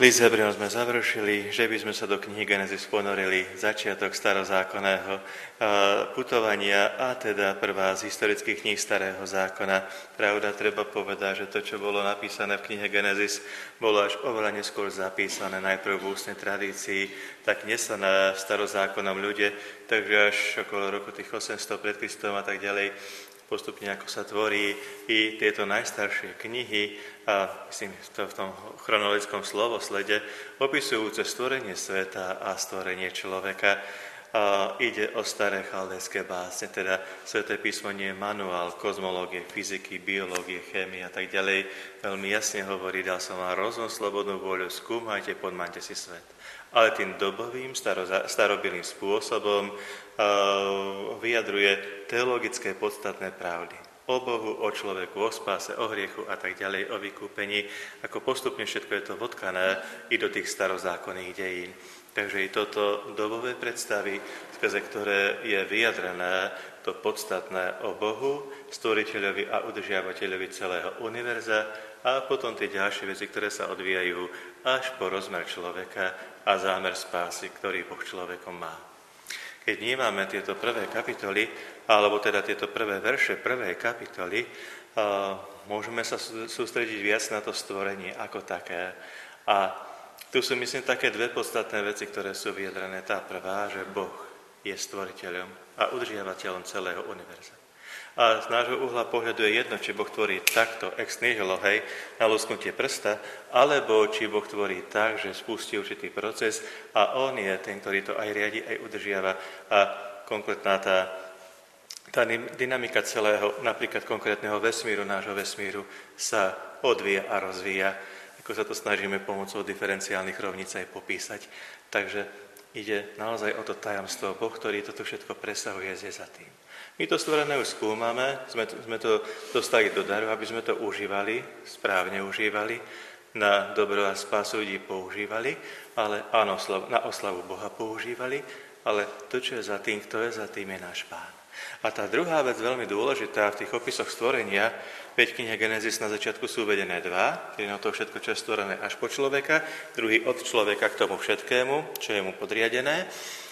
List Hebrejom sme završili, že by sme sa do knihy Genesis ponorili, začiatok starozákonného putovania a teda prvá z historických kníh starého zákona. Pravda, treba povedať, že to, čo bolo napísané v knihe Genesis, bolo až oveľa neskôr zapísané, najprv v ústnej tradícii, tak nesané starozákonnom ľude, takže až okolo roku tých 800 pred Kristom a tak ďalej, postupne ako sa tvorí i tieto najstaršie knihy, a myslím, v tom chronologickom slovoslede, opisujúce stvorenie sveta a stvorenie človeka. Ide o staré chaldejské básne, teda Sväté písmo nie je manuál kozmológie, fyziky, biológie, chémie a tak ďalej. Veľmi jasne hovorí, dal som vám rozum, slobodnú vôľu, skúmajte, podmaňte si svet. Ale tým dobovým, starobilým spôsobom vyjadruje teologické podstatné pravdy. O Bohu, o človeku, o spáse, o hriechu a tak ďalej, o vykúpení. Ako postupne všetko je to vodkané i do tých starozákonných dejín. Takže i toto dobové predstavy, skrze ktoré je vyjadrené to podstatné o Bohu, stvoriteľovi a udržiavateľovi celého univerza a potom tie ďalšie veci, ktoré sa odvíjajú až po rozmer človeka a zámer spásy, ktorý Boh človekom má. Keď vnímame tieto prvé kapitoly, alebo teda tieto prvé verše prvej kapitoly, môžeme sa sústrediť viac na to stvorenie ako také. A tu sú, myslím, také dve podstatné veci, ktoré sú vyjadrené. Tá prvá, že Boh je stvoriteľom a udržiavateľom celého univerza. A z nášho uhla pohľadu je jedno, či Boh tvorí takto ex nihilo, hej, na lusknutie prsta, alebo či Boh tvorí tak, že spustí určitý proces a on je ten, ktorý to aj riadi, aj udržiava a konkrétna tá dynamika celého, napríklad konkrétneho vesmíru, nášho vesmíru, sa odvíja a rozvíja, ako sa to snažíme pomocou diferenciálnych rovníc aj popísať. Takže ide naozaj o to tajomstvo. Boh, ktorý toto všetko presahuje, je za tým. My to stvorené už skúmame, sme to dostali do daru, aby sme to užívali, správne užívali, na dobro a spásu ľudí používali, ale áno, na oslavu Boha používali, ale to, čo je za tým, kto je za tým, je náš Pán. A tá druhá vec, veľmi dôležitá v tých opisoch stvorenia, veď v knihe Genesis na začiatku sú uvedené dva, je na to všetko, čo je stvorené až po človeka, druhý od človeka k tomu všetkému, čo je mu podriadené.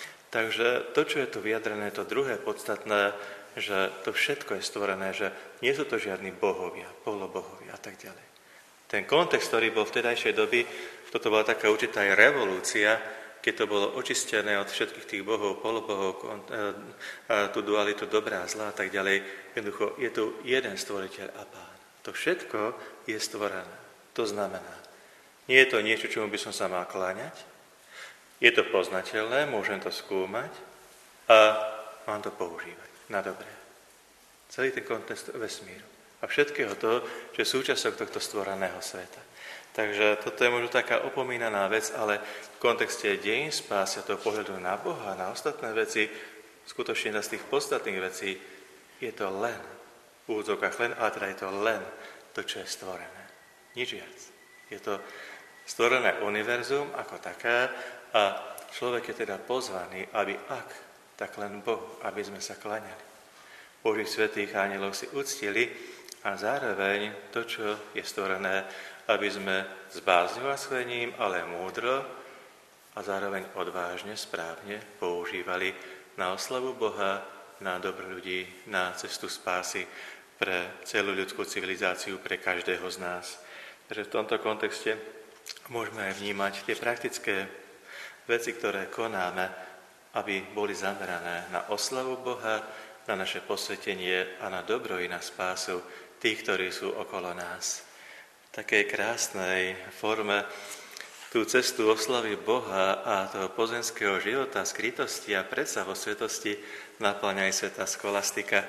Takže to, čo je tu vyjadrené, to druhé podstatné, že to všetko je stvorené, že nie sú to žiadni bohovia, polobohovia a tak ďalej. Ten kontext, ktorý bol v tedajšej doby, toto bola taká určitá aj revolúcia, keď to bolo očistené od všetkých tých bohov, polobohov, tú dualitu dobrá, zlá a tak ďalej. Jednoducho, je tu jeden stvoriteľ a Pán. To všetko je stvorené. To znamená, nie je to niečo, čomu by som sa mal kláňať, je to poznateľné, môžem to skúmať a mám to používať na dobré. Celý ten kontext vesmíru a všetkého toho, čo je súčasťou tohto stvoreného sveta. Takže toto je možno taká opomínaná vec, ale v kontexte dejín spásy a toho pohľadu na Boha a na ostatné veci, skutočne z tých podstatných vecí, je to len, v úvodzovkách len, ale teda je to len to, čo je stvorené. Nič viac. Je to stvorené univerzum ako také a človek je teda pozvaný, aby tak len Bohu, aby sme sa klaňali. Božích svätých ánjelov si uctili a zároveň to, čo je stvorené, aby sme s bázňou a schvením, ale múdro a zároveň odvážne, správne používali na oslavu Boha, na dobro ľudí, na cestu spásy pre celú ľudskú civilizáciu, pre každého z nás. Takže v tomto kontexte môžeme aj vnímať tie praktické veci, ktoré konáme, aby boli zamerané na oslavu Boha, na naše posvetenie a na dobro i na spásu tých, ktorí sú okolo nás. V takej krásnej forme tú cestu oslavy Boha a toho pozemského života, skrytosti a predsa vo svetosti naplňa aj svätá skolastika,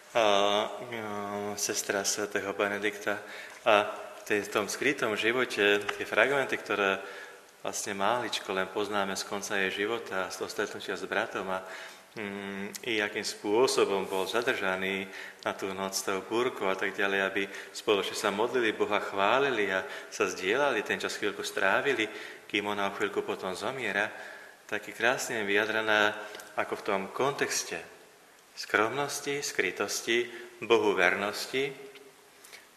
sestra svätého Benedikta. A v tom skrytom živote, tie fragmenty, ktoré vlastne máličko len poznáme z konca jej života, z toho stretnutia s bratom a i akým spôsobom bol zadržaný na tú noc toho búrku a tak ďalej, aby spoločne sa modlili, Boha chválili a sa zdieľali, ten čas chvíľku strávili, kým ona o chvíľku potom zomiera, taký krásne vyjadrená ako v tom kontexte skromnosti, skrytosti, Bohu vernosti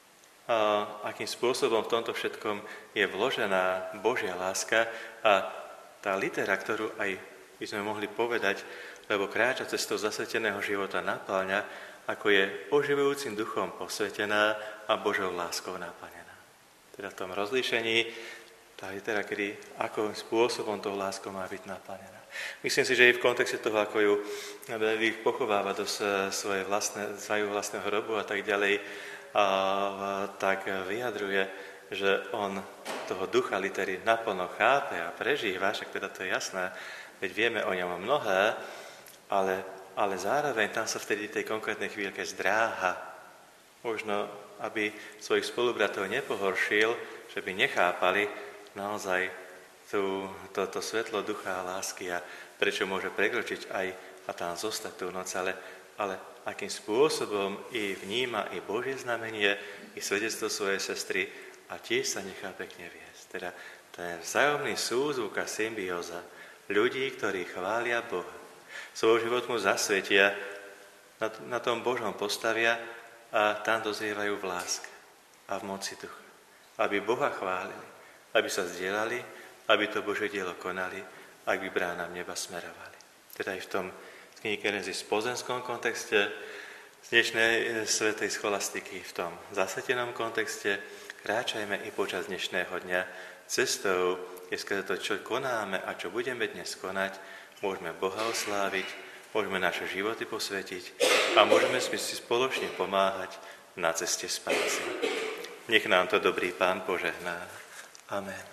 akým spôsobom v tomto všetkom je vložená Božia láska a tá litera, ktorú aj by sme mohli povedať, lebo kráča cestou zasveteného života napĺňa, ako je oživujúcim duchom posvetená a Božou láskou naplnená. Teda v tom rozlíšení tá litera, kedy akým spôsobom tou láskou má byť naplnená. Myslím si, že i v kontexte toho, ako ju Benedikt pochováva do svojho vlastného hrobu a tak ďalej, tak vyjadruje, že on toho ducha litery naplno chápe a prežíva, však teda to je jasné, veď vieme o ňom mnohé, ale zároveň tam sa vtedy tej konkrétnej chvíľke zdráha. Možno, aby svojich spolubratov nepohoršil, že by nechápali naozaj toto svetlo ducha a lásky a prečo môže prekročiť aj a tam zostať tú noc, ale akým spôsobom i vníma i Božie znamenie, i svedectvo svojej sestry a tiež sa nechá pekne viesť. Teda ten vzájomný súzvuk a symbióza ľudí, ktorí chvália Boha, svoj život mu zasvetia, na tom Božom postavia a tam dozrievajú v láske a v moci ducha. Aby Boha chválili, aby sa zdieľali, aby to Božie dielo konali, aby bránam neba smerovali. Teda aj v tom knihy Genesis v pozemskom kontexte, z dnešnej svätej scholastiky v tom zasvetenom kontexte, kráčajme i počas dnešného dňa cestou, keď to, čo konáme a čo budeme dnes konať, môžeme Boha osláviť, môžeme naše životy posvetiť a môžeme si spoločne pomáhať na ceste spásy. Nech nám to dobrý Pán požehná. Amen.